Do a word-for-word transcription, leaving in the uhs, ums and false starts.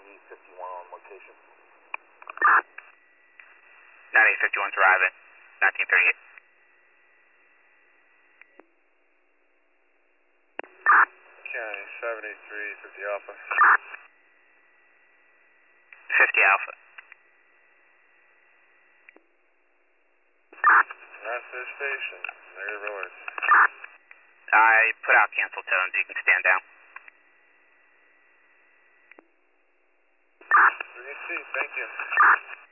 ninety fifty-one on location. ninety fifty-one's arriving, nineteen thirty-eight. County seventy-three fifty Alpha. fifty Alpha. Master station, negative alerts. I put out cancel tones, you can stand down. We can see, thank you.